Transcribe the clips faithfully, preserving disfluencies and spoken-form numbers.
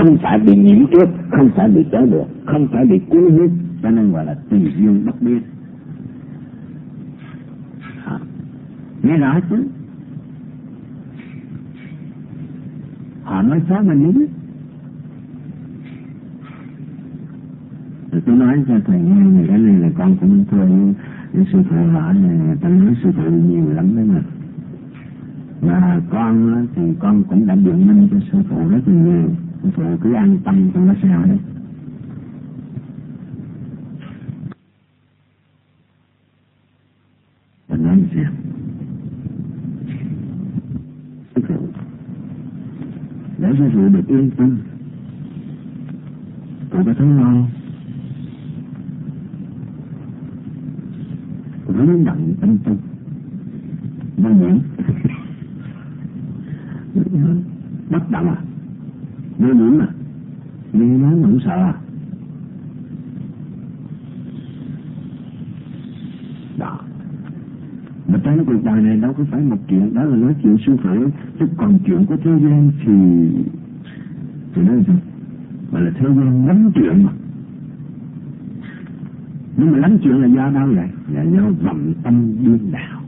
không phải bị nhiễm trước, không phải bị trở được, không phải bị cuốn hút, cho nên gọi là tùy duyên bất biết. À, nghe rõ chứ? Họ nói xấu mình mới biết. Rồi tôi nói cho thầy nghe, này cái này là con cũng thương những sư phụ hỏi này, ta nói sư phụ nhiều lắm đấy mà. Và con thì con cũng đã biện minh cho sư phụ rất nhiều. Sư phụ cứ an tâm trong nó sao đấy. Và nói gì? Sư phụ, để sư phụ được yên tâm, cô có thấy lo rối bận tâm tư vô nhiễm bất động à, vô nhiễm à, nhưng nó không sợ à. Đó, mà trong cuộc đời này đâu có phải một chuyện đó là nói chuyện sư phụ, chứ còn chuyện của thế gian thì thì nói sao gọi là thế gian lắm chuyện mà. Nhưng mà lắm chuyện là do đâu vậy? Là do vọng tâm điên đảo.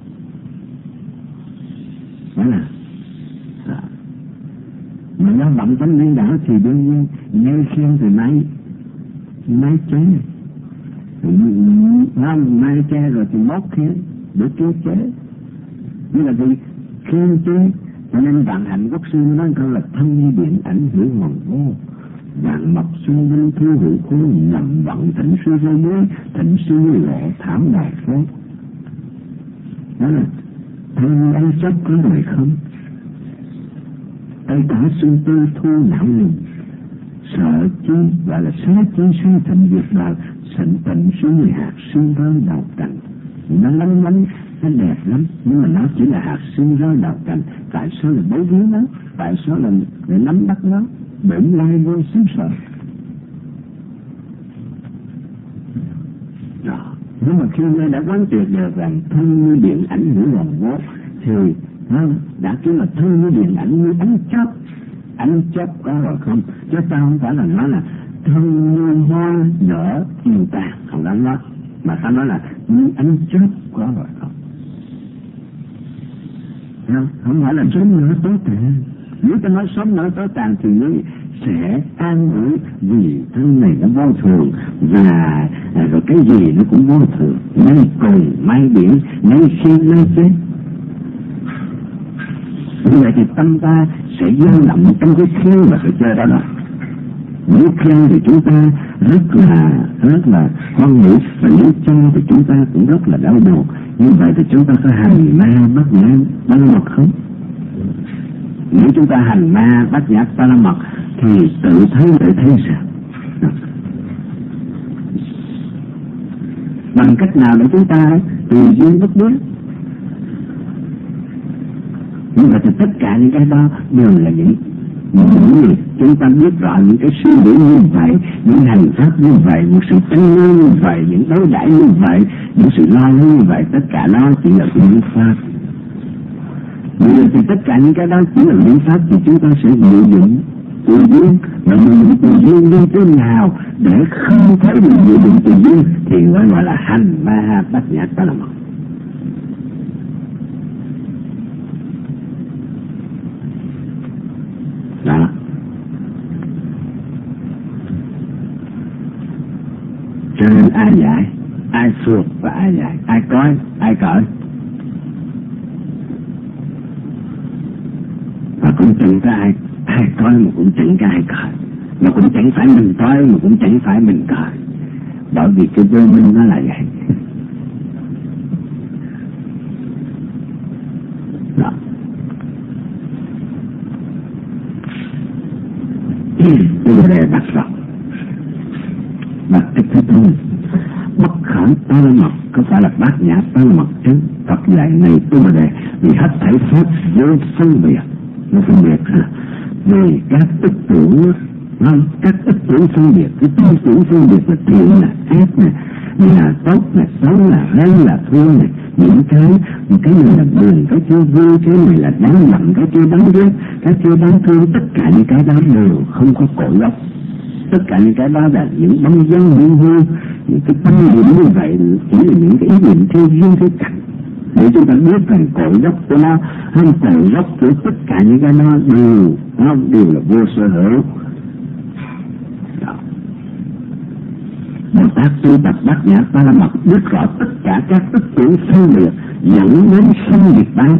Đó là à. Mà do vọng tâm điên đảo thì đương nhiên ngay khen thì nay nay chế, không nay che rồi thì mốt khen để chưa chế. Như là vì khen chế, cho nên Vạn Hạnh Quốc sư nói câu là thân như điện ảnh hữu hoàng vô. Vạn mập xuân linh thu hữu khối, nhầm vận thỉnh sư vô mới, thỉnh sư lộ thảm đài phố. Đó là thân ăn chấp có đời không, tay cả xuân tư thu não lùng. Sợ chi gọi là xá chi sinh thành việc đạo, sẵn tịnh xuống người hạt xương rơi đầu cành. Nó lắm lắm, nó đẹp lắm, nhưng mà nó chỉ là hạt xương rơi đầu cành. Tại sao là bấu víu nó? Tại sao là để nắm bắt nó? Bỗng lai vô xứ sợ. Đó. Nhưng mà khi ngươi đã quán triệt được rằng thân như điện ảnh hữu lòng vô, thì nó đã cứ là thân như điện ảnh như ánh chớp. Ánh chớp có rồi không? Chứ ta không phải là nói là thân như hoa nở chiều tàn, không đáng nói. Mà ta nói là như ánh chớp có rồi không? Không, không phải là sớm nở tối tàn. Nếu ta nói sớm nở tối tàn thì ngươi sẽ an ủi vì thân này nó vô thường, và rồi cái gì nó cũng vô thường, nay cùng mai biển, nay sinh nay chết. Như vậy thì tâm ta sẽ dao động trong cái khen và cái chơi đó đó. Nếu khen thì chúng ta rất là rất là hoan hỷ, và nếu cho thì chúng ta cũng rất là đau đầu. Như vậy thì chúng ta có hành ma bắt nhã ba la mật không? Nếu chúng ta hành ma bắt nhã ba la mật thì tự thấy tự thấy sao? Bằng cách nào để chúng ta tùy duyên bất biết? Nhưng mà thì tất cả những cái đó đều là những những gì chúng ta biết rõ, những cái suy nghĩ như vậy, những hành pháp như vậy, một sự tranh luận như vậy, những đối đãi như vậy, những sự lo lắng như vậy, tất cả đó chỉ là những pháp. Vì thì tất cả những cái đó chỉ là những pháp, thì chúng ta sẽ lợi dụng tự duyên, và lợi dụng tự duyên như thế nào để không thấy được lợi dụng tự duyên thì gọi gọi là hành ma bát nhã ba la mật. Đó. Cho nên ai dạy, ai suộc và ai dạy, ai coi, ai cởi. Và cũng chẳng có ai, ai coi mà cũng chẳng có ai cởi. Mà cũng chẳng phải mình coi mà cũng chẳng phải mình cởi. Bởi vì cái vô minh nó là vậy. Đó. Cái vấn đề đặt rộng, đặt cái thứ tư, bất khởi ba la mật có phải là bát nhã ba la mật chứ? Phật dạy này tôi đề vì hết thảy pháp vô phân biệt, nó phân biệt ha, vì các tức tưởng không? Các ức tưởng phân biệt, cái tư tưởng phân biệt là thiện là ác nè, là tốt là xấu là hay là thương này, những cái cái này là buồn, cái chưa vui, cái này là đáng giận, cái chưa đáng ghét, cái chưa đáng thương, tất cả những cái đó đều không có cội gốc. Tất cả những cái đó là những bóng dáng hư hư, những cái tâm niệm như vậy chỉ là những cái ý niệm theo duyên theo cảnh, để chúng ta biết rằng cội gốc của nó, hay cội gốc của tất cả những cái đó đều nó đều là vô sở hữu. Bồ Tát tu tập bát nhã ba la mật biết rõ tất cả các ức tưởng phân biệt dẫn đến sinh diệt báo.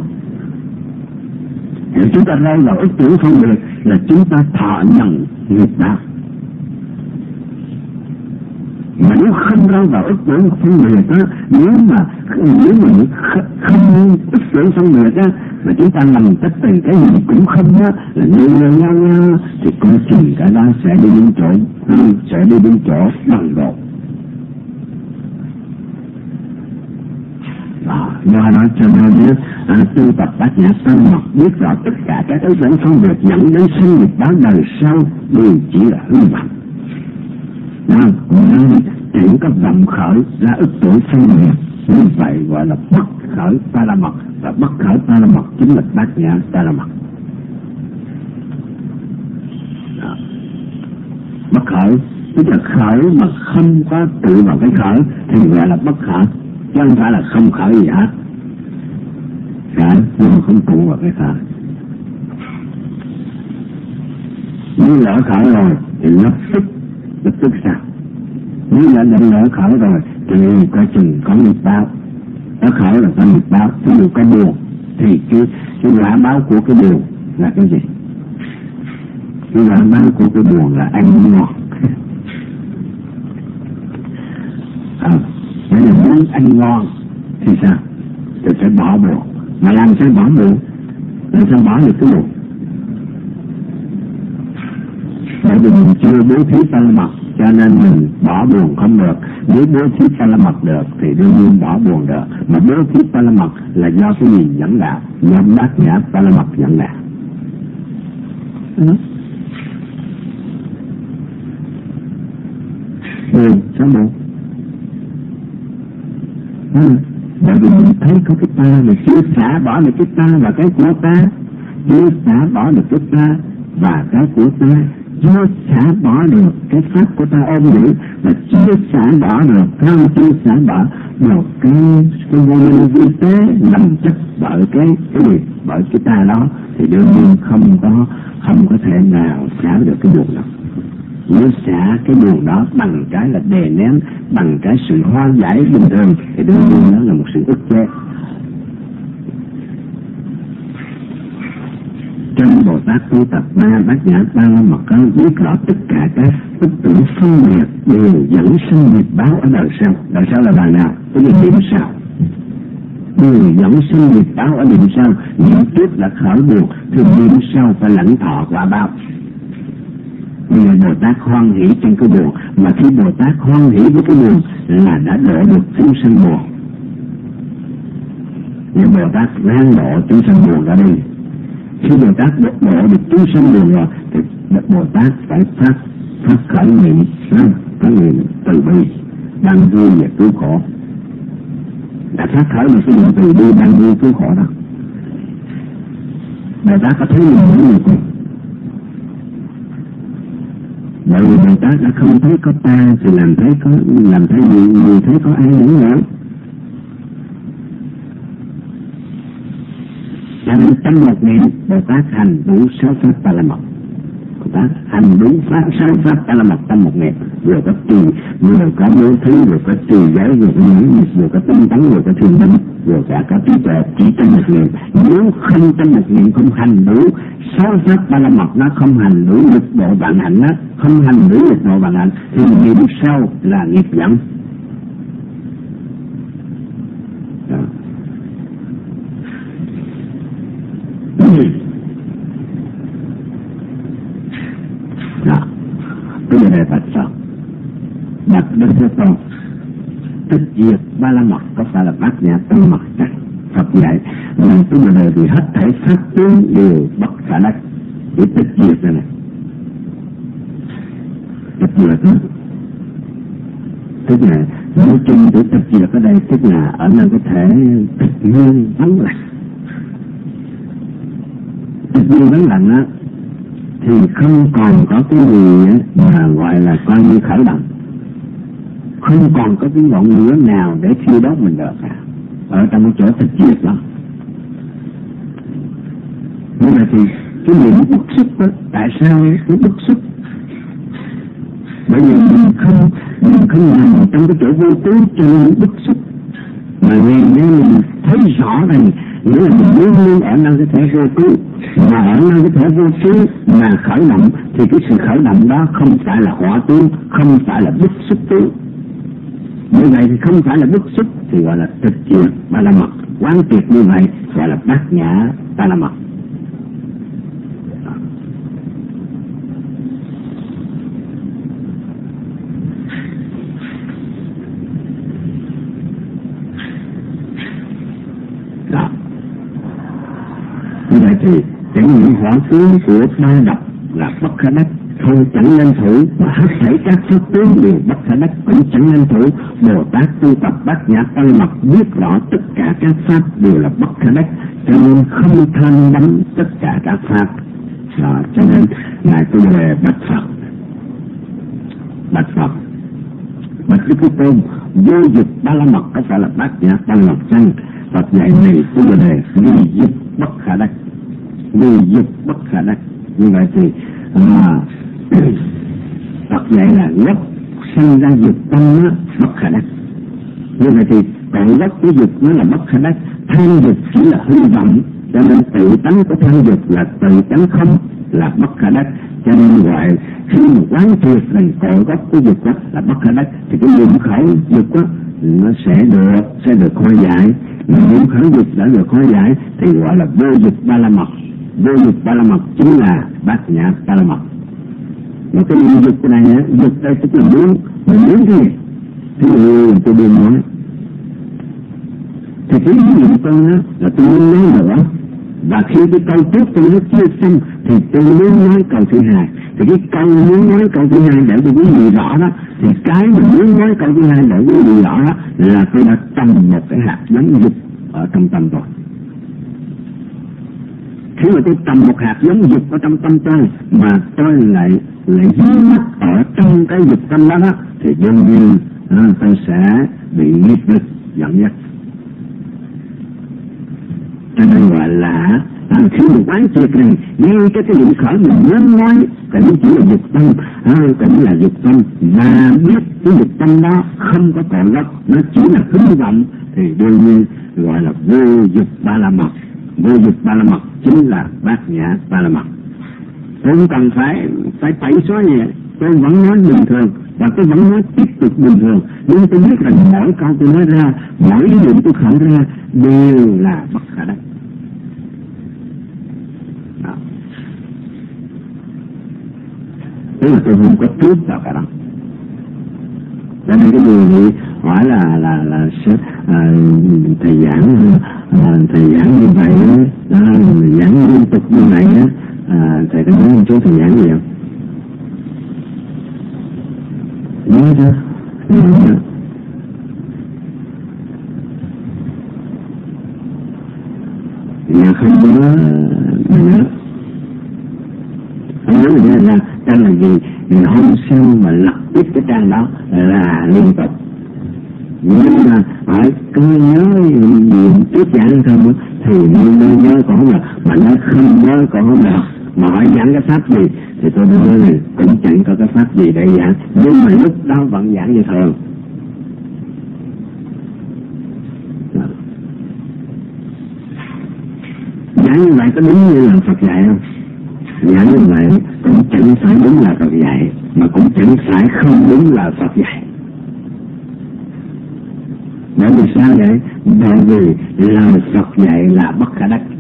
Nếu chúng ta rơi vào ức tưởng phân biệt là chúng ta thọ nhận nghiệp báo. Mà nếu không rơi vào ức tưởng phân biệt á, nếu mà nếu mà không ức tưởng phân biệt á, mà chúng ta làm tất cả cái gì cũng không á, là như nhau nhau nhau, thì coi chừng cả đó sẽ đi đến chỗ sẽ đi đến chỗ bằng độ. Do đó cho nên biết à, tu tập bát nhã ba la mật biết rõ tất cả các ức tưởng phân biệt dẫn đến sinh diệt báo đời sau đều chỉ là hư vọng. Nên chỉ có vọng khởi ra ức tưởng phân biệt, như vậy gọi là bất khởi ba la mật, và bất khởi ba la mật chính là bát nhã ba la mật. Bất khởi tức là khởi mà không có tự vào cái khởi thì gọi là bất khởi, chứ không phải là không khởi gì hết. Khởi nhưng không tụ vào cái khởi. Nếu lỡ khởi rồi thì lập tức lập tức sao? Nếu đã định lỡ khởi rồi thì coi chừng có nghiệp báo. Nó khởi là có nghiệp báo, ví dụ có buồn thì cái cái quả báo của cái buồn là cái gì? Cái quả báo của cái buồn là ăn ngon. À, nếu là muốn ăn ngon thì sao? Thì sẽ bỏ buồn. Mà làm sao bỏ buồn? Làm sao bỏ được cái buồn? Bởi vì mình chưa bố thí ba la mật cho nên mình bỏ buồn không được. Nếu bố thí ba la mật được thì đương nhiên bỏ buồn được. Mà bố thí ba la mật là do cái gì dẫn đạo? Do bát nhã ba la mật dẫn đạo. Ừ. Buồn, sao buồn? Ừ. Bởi vì mình thấy có cái ta mà chưa xả bỏ được cái ta và cái của ta, chưa xả bỏ được cái ta và cái của ta, chưa xả bỏ được cái pháp của ta ôm giữ, và chưa xả bỏ được, không chưa xả bỏ được cái cái vô minh vi tế nằm chất bởi cái cái gì, bởi cái ta đó, thì đương nhiên không có không có thể nào xả được cái buồn đó. Nếu xả cái buồn đó bằng cái là đè nén, bằng cái sự hóa giải bình thường, thì đương nhiên đó là một sự ức chế. Trong Bồ Tát tu tập ba bát nhã ba la mật có biết rõ tất cả các ức tưởng phân biệt đều dẫn sinh nghiệp báo ở đời sau. Đời sau là đời nào? Cái gì điểm sau? Đều dẫn sinh nghiệp báo ở điểm sau. Điểm trước là khởi buồn, thì điểm sau phải lãnh thọ quả báo. Bây giờ Bồ Tát hoan hỷ trong cái buồn, mà khi Bồ Tát hoan hỷ với cái buồn là đã đổ được chúng sanh buồn. Nhưng Bồ Tát ráng độ chúng sanh buồn ra đi. Khi Bồ Tát đổ được chúng sanh buồn rồi thì Bồ Tát phải phát phát khởi niệm, khởi niệm từ bi, ban vui và cứu khổ. Đã phát khởi được cái niệm từ bi, ban vui cứu khổ đó. Bồ Tát có thấy những người cùng. Bởi vì Bồ Tát đã không thấy có ta thì làm thấy có làm thấy gì, gì thấy có ai nữa nữa. Cho nên trong một niệm Bồ Tát hành đủ sáu pháp ba la mật. Bồ Tát hành đúng pháp sáu pháp ba la mật trong một niệm, vừa có trì, vừa có bố thí, vừa có trì giới, vừa có nhẫn nhục, vừa có tinh tấn, vừa có thiền định, vừa cả có trí tuệ chỉ trong một niệm. Nếu không trong một niệm không hành đủ sáu pháp ba la mật, nó không hành đủ lực độ vạn hạnh, nó không hành đủ lực độ vạn hạnh thì niệm sau là nghiệp dẫn. Đó, bây giờ này Phật sao? Đặt Đức Thế Tôn tịch diệt ba la mật có phải là bát nhã ba la mật chẳng? Phật dạy là bây giờ này thì hết thảy pháp tướng đều bất khả đắc, chỉ tịch diệt này này. tập dược đó. Tức là nói chung của tập dược ở đây tức là ở nơi có thể tập nguyên vắng lặng. Tập nguyên vắng lặng á thì không còn có cái gì mà gọi là coi như khởi động, không còn có cái ngọn lửa nào để thiêu đốt mình được cả ở trong cái chỗ tập dược đó. Nhưng mà thì cái niệm bức xúc đó, tại sao nó bức xúc? Bởi vì mình không mình không nằm trong cái chỗ vô cứu cho nên bức xúc, mà ngày nay mình thấy rõ rằng nghĩa là mình luôn luôn ở nơi cái thể vô cứu, mà ở nơi cái thể vô cứu mà khởi động thì cái sự khởi động đó không phải là hỏa tướng, không phải là bức xúc tướng. Như vậy thì không phải là bức xúc thì gọi là tịch diệt ba la mật, quán triệt như vậy gọi là bát nhã ba la mật. Đó. Như vậy thì chẳng những hỏa tướng của ba độc là bất khả đắc, không chẳng nên thủ, mà hết thảy các pháp tướng đều bất khả đắc cũng chẳng nên thủ. Bồ Tát tu tập bát nhã ba la mật biết rõ tất cả các pháp đều là bất khả đắc, cho nên không tham đắm tất cả các pháp. Đó, cho nên ngài tôi về bạch Phật, bạch Phật, bạch Đức Thế Tôn, vô dục ba la mật có phải là bát nhã ba la mật chăng? Phật dạy này tôi về vô dục bất khả đắc, vô dục bất khả đắc. Như vậy thì à, Phật dạy là gốc sinh ra dục tâm nó bất khả đắc. Như vậy thì còn gốc của dục nó là bất khả đắc, tham dục chỉ là hư vọng, cho nên tự tánh của tham dục là tự tánh không, là bất khả đắc. Cho nên gọi khi một quán triệt rằng cội gốc của dục đó là bất khả đắc thì cái dụng khởi dục đó nó sẽ được sẽ được hóa giải. Mà dụng khởi dục đã được hóa giải thì gọi là vô dục ba la mật. Vô dục ba la mật chính là bát nhã ba la mật. Mà cái dục này á, dục đây tức là muốn, mình muốn cái gì? Thì tôi đừng nói. Thì cái ví dụ con á là tôi muốn nói nữa. Và khi cái câu trước tôi nói chưa xong thì tôi muốn nói câu thứ hai. Thì cái câu muốn nói câu thứ hai để tôi quý vị rõ đó, thì cái mà muốn nói câu thứ hai để quý vị rõ đó là tôi đã trồng một cái hạt giống dục ở trong tâm tôi. Khi mà tôi trồng một hạt giống dục ở trong tâm tôi mà tôi lại lại dính mắc ở trong cái dục tâm đó, đó thì đương nhiên à, tôi sẽ bị nghiệp lực dẫn dắt. Cho nên gọi là à, khi mình quán triệt này ngay cái cái dụng khởi mình muốn nói cái nó chỉ là dục tâm, à, cũng là dục tâm, mà biết cái dục tâm đó không có còn gốc, nó chỉ là hư vọng thì đương nhiên gọi là vô dục ba la mật. Vô dục ba la mật chính là bát nhã ba la mật. Tôi không cần phải phải tẩy xóa gì, tôi vẫn nói bình thường và tôi vẫn nói tiếp tục bình thường, nhưng tôi biết rằng mỗi câu tôi nói ra, mỗi ý niệm tôi khởi ra đều là bất khả đắc. Tức là tôi không có trước vào cả đó. Cho nên cái điều này hỏi là là là à, thầy giảng à, thầy giảng như vậy đó, giảng liên tục như vậy đó, à, thầy có nói một số thầy giảng gì không? Nhớ chưa? Nhớ. Nhà không có nhớ. Không nhớ là là trang là gì? Hôm sau mà lật tiếp cái trang đó là liên tục. Nhưng mà hỏi có nhớ gì trước giảng không thì nó nhớ còn không được, mà nó không nhớ còn không được. Mà hỏi giảng cái pháp gì thì tôi nói là cũng chẳng có cái pháp gì để giảng, nhưng mà lúc đó vẫn giảng như thường. Giảng như vậy có đúng như là Phật dạy không? Giảng như vậy cũng chẳng phải đúng là Phật dạy, mà cũng chẳng phải không đúng là Phật dạy. Bởi vì sao vậy? Bởi vì lời Phật dạy là bất khả đắc.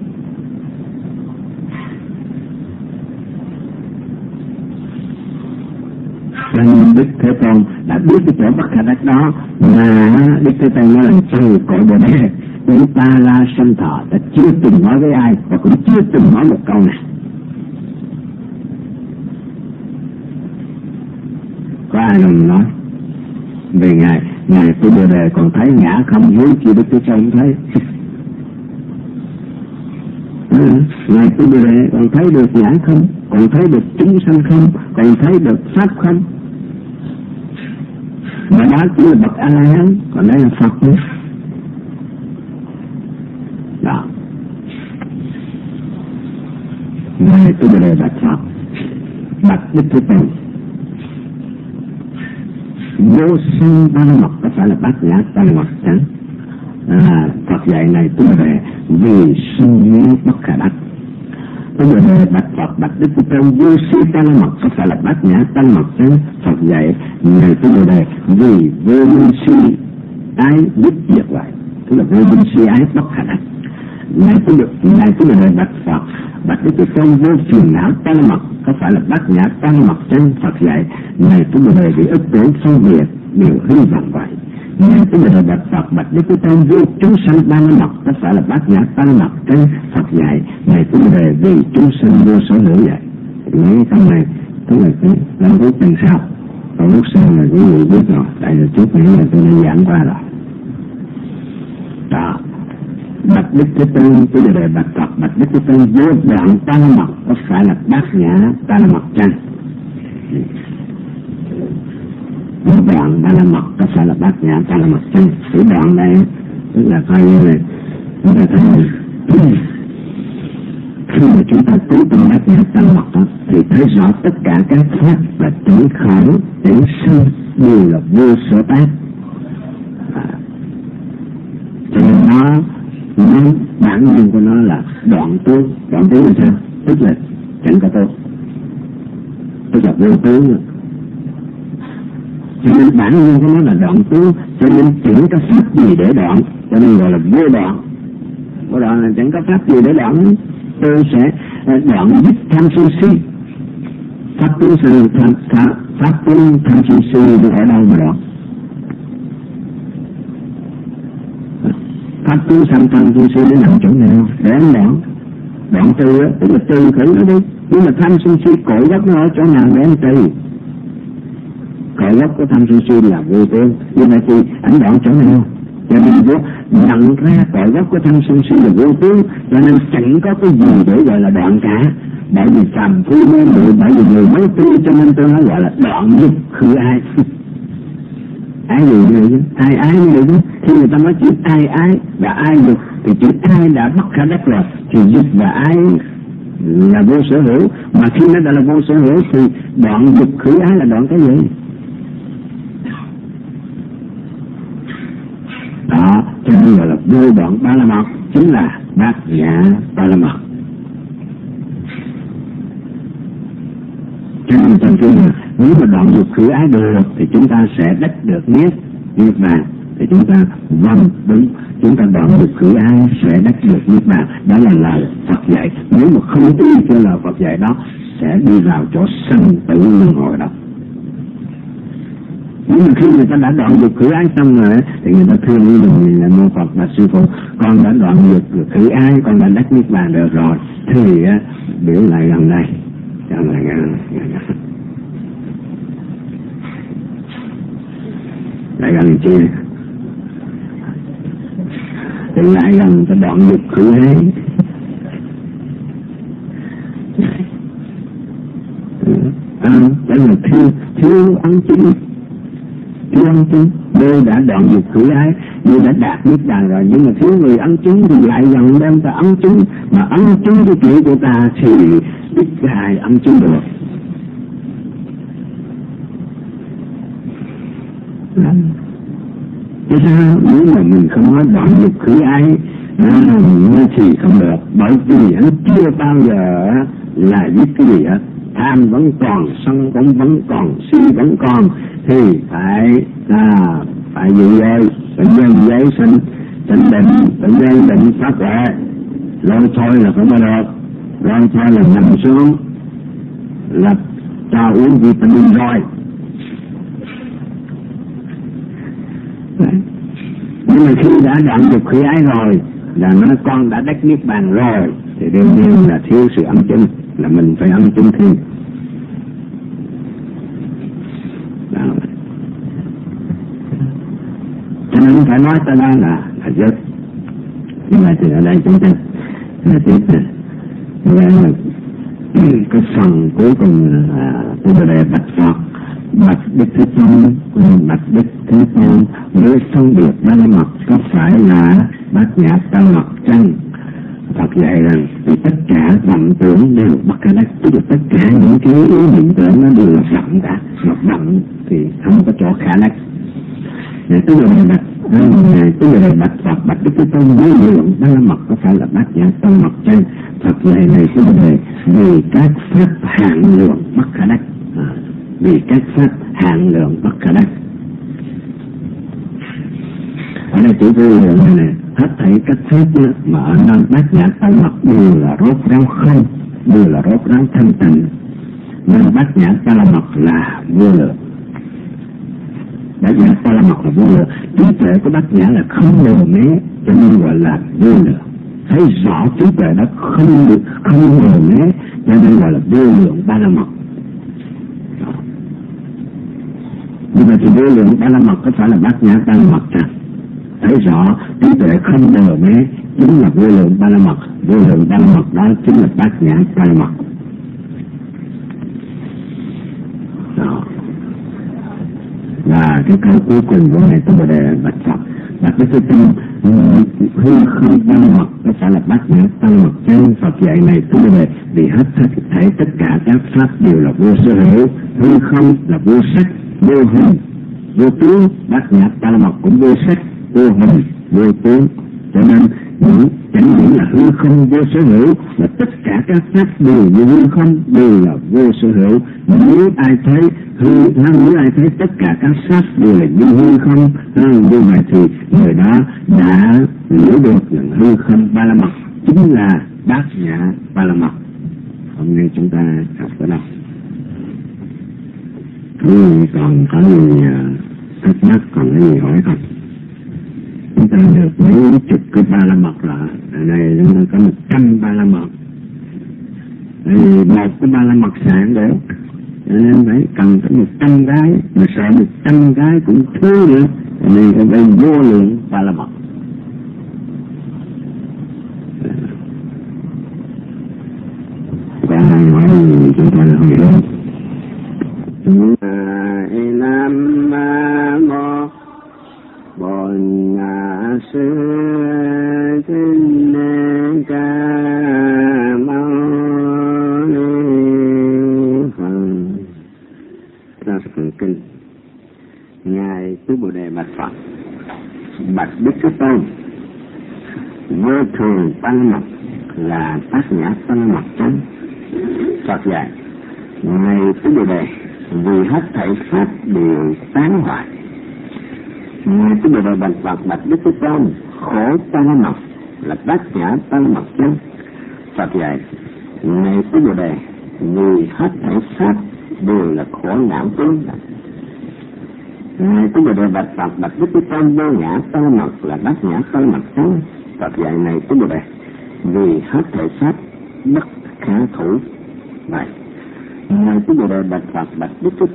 Cho nên Đức Thế Tôn đã biết cái chỗ bất khả đắc đó, mà Đức Thế Tôn nói là từ cõi Bồ Đề đến Ta La Sanh Thọ đã chưa từng nói với ai và cũng chưa từng nói một câu này. Ngài đừng nói. Vì Ngài, Ngài Tu Bồ Đề còn thấy ngã không, hiếu chi Đức Chúa Trời không thấy. À, Ngài Tu Bồ Đề còn thấy được ngã không, còn thấy được chúng sanh không, còn thấy được pháp không. Mà đó chỉ là bậc A La Hán, còn đây là Phật nữa. Đó. Ngài Tu Bồ Đề bạch Phật, bạch Đức Chúa Trời, vô sanh ba la mật có phải là bát nhã ba la mật chăng? À, Phật dạy này Tu Bồ Đề vì sinh duyên bất khả đắc. Tu Bồ Đề bạch Phật, bạch Đức Chúa Trời, vô sanh ba la mật có phải là bát nhã ba la mật chăng? Phật dạy này Tu Bồ Đề vì vô minh si ái dứt diệt lại, tức là vô minh si ái bất khả đắc. Ngài Tu được, ngài Tu Bồ Đề bạch Phật, bạch Đức Chúa Trời, vô phiền não ba la mật có phải là bát nhã ba la mật chăng? Phật dạy này Tu Bồ Đề vì ức tưởng phân biệt đều hy vọng vậy. Ngài Tu Bồ Đề bạch Phật, bạch Đức Chúa Trời, vô chúng sanh ba la mật có phải là bát nhã ba la mật chăng? Phật dạy này Tu Bồ Đề vì chúng sanh vô sở hữu vậy. Những câu này tức là cái làm cuối tuần sau, còn lúc sau là quý vị biết rồi, tại vì trước nãy là tôi đã giảng qua rồi. Đó. Bạch Đức Chúa Trời, Tu Bồ Đề bạch Phật, bạch Đức Chúa Trời, vô đoạn ba la mật có phải là bát nhã ba la mật chăng? Vô đoạn ba la mật có phải là bát nhã ba la mật chăng? Chữ đoạn này tức là coi như là chúng ta thấy khi mà chúng ta cứu tâm bát nhã ba la mật đó, thì thấy rõ tất cả các pháp là tưởng khởi tưởng sinh đều là vô sở tác. À, cho nên nó nó bản nhiên của nó là đoạn tướng. Đoạn tướng là sao? Tức là chẳng có tôi, tức là vô tướng nữa. Cho nên bản nhiên của nó là đoạn tướng, cho nên chẳng có pháp gì để đoạn, cho nên gọi là vô đoạn. Vô đoạn là chẳng có pháp gì để đoạn. Tôi sẽ đoạn dứt tham sân si. Pháp tướng sân tham pháp tướng tham sân si thì ở đâu mà đoạn? Pháp tướng sanh tham sân si để nằm chỗ nào? Để anh đoạn. Đoạn từ á, tức là từ khởi nó đi. Nhưng mà tham sân si cội gốc nó ở chỗ nào để anh từ? Cội gốc của tham sân si là vô tướng. Như vậy thì anh đoạn chỗ nào? Cho nên vô nhận ra cội gốc của tham sân si là vô tướng, cho nên chẳng có cái gì để gọi là đoạn cả. Bởi vì phàm phu mê muội, bởi vì người mới tu, cho nên tôi nói gọi là đoạn dục khử ai. Ai gì vậy chứ? Ai ái như vậy chứ? Khi người ta nói chữ ai ái và ai dục thì chữ ai đã bất khả đắc rồi, thì dục và ái là vô sở hữu. Mà khi nó đã là vô sở hữu thì đoạn dục khử ái là đoạn cái gì? Đó, cho nên gọi là vô đoạn ba la mật, chính là bát nhã ba la mật. Cho nên tôi nói là nếu mà đoạn dục khử ái được thì chúng ta sẽ đắc được niết niết bàn. Thì chúng ta vâng đúng, chúng ta đoạn dục khử ái sẽ đắc được niết bàn. Đó là lời Phật dạy. Nếu mà không tin cho lời Phật dạy đó sẽ đi vào chỗ sanh tử luân hồi đó. Nhưng mà khi người ta đã đoạn dục khử ái xong rồi thì người ta thương với mình là mô Phật và sư phụ, con đã đoạn dục khử ái, con đã đắc niết bàn được rồi, thì biểu lại gần đây, gần lại gần lại gần chi thì lại gần cái đoạn dục khử ái. À, đó là thiếu thiếu ăn chín, thiếu ăn chín. Tôi đã đoạn dục khử ái, tôi đã đạt niết bàn rồi, nhưng mà thiếu người ăn chín thì lại gần đem ta ăn chín, mà ăn chín cái kiểu của ta thì ít ai ăn chín được. Thế sao nếu mà mình không nói đoạn dục khử ái thì không được, bởi vì nó chưa bao giờ là biết cái gì hết. Tham vẫn còn, sân cũng vẫn còn, si vẫn còn, thì phải à, phải dự dây, phải dây giấy sinh sinh định, phải dây định phát lệ. Lôi thôi là không có được, lôi thôi là nằm xuống là cho uống vitamin rồi. Nhưng mà khi đã đoạn dục khử ái rồi là nó con đã đắc niết bàn rồi thì đương nhiên là thiếu sự ăn chung, là mình phải ăn chung thêm. Đó. không phải nói tới đó là là giới. Nhưng mà thì ở đây chúng ta tiếp là cái phần cuối cùng là tôi đây bạch Phật, bạch Đức Thế Tôn, bạch Đức Thế Tôn với phân biệt ba la mật có phải là bát nhã tam mật chăng? Phật dạy rằng tất cả vọng tưởng đều bất khả đắc, tức là tất cả những cái ý niệm tưởng nó đều là vọng cả, mà vọng thì không có chỗ khả đắc. Để tức là bạch, tức là bạch Phật, bạch Đức Thế Tôn với lượng ba la mật có phải là bát nhã tam mật chăng? Phật dạy này cái vấn đề vì các pháp hạn lượng bất khả đắc, à, vì các pháp hạn lượng bất khả đắc. Ở đây chủ trương là này này, hết thảy các pháp mà ở nơi bát nhã tam mật đều là rốt ráo không, đều là rốt ráo thanh tịnh, nên bát nhã tam mật là vô lượng. Bát nhã tam mật là vô lượng, trí tuệ của bát nhã là không mờ mé, cho nên gọi là vô lượng. Thấy rõ trí tuệ đó không được, không mờ mé, cho nên gọi là vô lượng ba la mật. Nhưng mà thì vô lượng ba la mật có phải là bát nhã tam mật chăng? Thấy rõ trí tuệ không mờ mé chính là vô lượng ba la mật, vô lượng ba la mật đó chính là bát nhã ba la mật. Đó. Và cái câu cuối cùng của này tôi đề bạch Phật, bạch Đức Thế Tôn hư không ba la mật có phải là bát nhã tam mật chăng? Phật dạy này tôi đề vì hết thảy tất cả các pháp đều là vô sở hữu, hư không là vô sắc, vô hình, vô tướng, bát nhã ba la mật cũng vô sắc, vô hình, vô tướng, cho nên những chẳng những là hư không vô sở hữu mà tất cả các pháp đều như hư không, đều là vô sở hữu. Nếu ai thấy hư, nếu ai thấy tất cả các pháp đều là như hư không, như vậy thì người đó đã hiểu được những hư không ba la mật chính là bát nhã ba la mật. Hôm nay chúng ta học tới đâu? Ừ, còn có gì thắc mắc, còn cái gì hỏi không? Chúng ta được mấy chục cái ba la mật là ở đây chúng ta có một trăm ba la mật. Thì một cái ba la mật sạn để cho nên phải cần tới một trăm cái, mà sợ một trăm cái cũng thiếu nữa, cho nên ở đây vô lượng ba la mật. Có ai hỏi gì chúng ta không hiểu? Nam mô Bổn Sư Thích Ca Mâu Ni Phật. Ta sẽ phần kinh. Ngài Tứ Bồ Đề bạch Phật, bạch Đức Thế Tôn, vô thường ba la mật là bát nhã ba la mật chăng? Phật dạy ngài Tứ Bồ Đề vì hết thảy pháp đều tán hoại. Ngài Tứ Bồ Đề bạch Phật, bạch Đức Thế Tôn, khổ ba la mật là bát nhã ba la mật chăng? Phật dạy ngài Tứ Bồ Đề vì hết thảy pháp đều là khổ não tướng. Ngài Tứ Bồ Đề bạch Phật, bạch Đức Thế Tôn, vô ngã ba la mật là bát nhã ba la mật chăng? Phật dạy này Tứ Bồ Đề vì hết thảy pháp bất khả thủ. Vậy ngài Tứ Bồ Đề bạch Phật, bạch Đức Thế